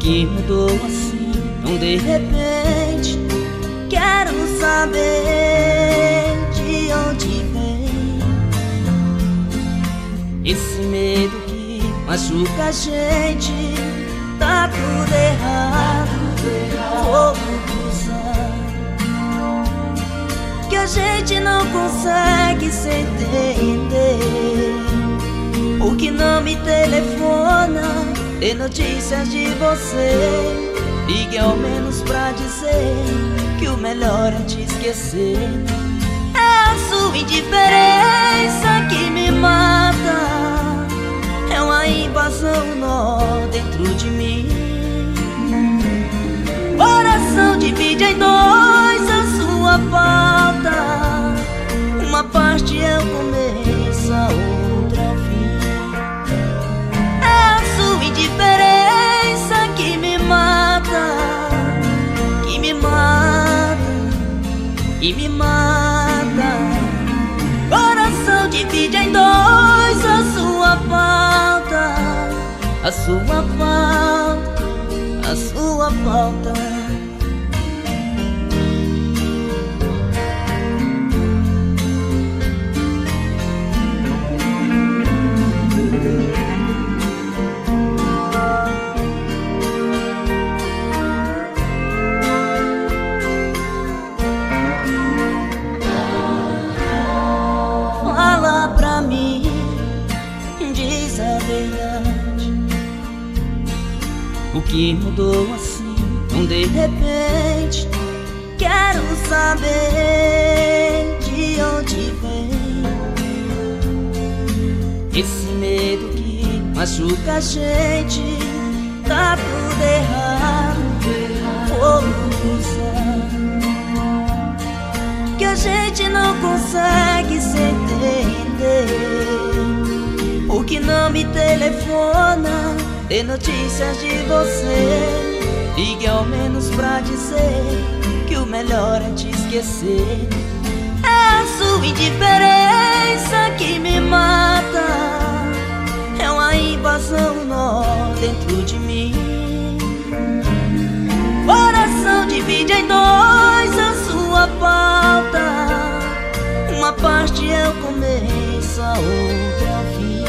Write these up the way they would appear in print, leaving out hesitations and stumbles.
que mudou assim, tão de repente? Quero saber de onde vem esse medo que machuca a gente. Tá tudo errado, fogo cruzado, que a gente não consegue se entender. Por que não me telefona, tem notícias de você? Ligue ao menos pra dizer que o melhor é te esquecer. É a sua indiferença que me mata, é uma invasão, um nó dentro de mim. Coração divide em dois a sua falta, uma parte é o começo, a outra é o fim. É a sua indiferença que me mata, que me mata, que me mata. Coração divide em dois a sua falta, a sua falta, a sua falta. Fala pra mim, diz a verdade, o que mudou assim, tão de repente? Quero saber de onde vem esse medo que machuca a gente. Tá tudo errado, fogo cruzado, que a gente não consegue se entender. Por que não me telefona, tem notícias de você? Ligue ao menos pra dizer que o melhor é te esquecer. É a sua indiferença que me mata, é uma invasão, um nó dentro de mim. Coração divide em dois a sua falta, uma parte é o começo, a outra é o fim.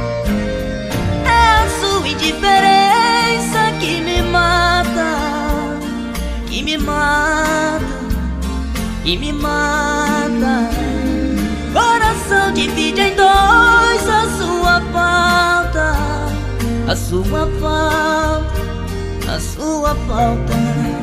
É a sua indiferença que me mata, que me mata, que me mata. Coração divide em dois a sua falta, a sua falta, a sua falta.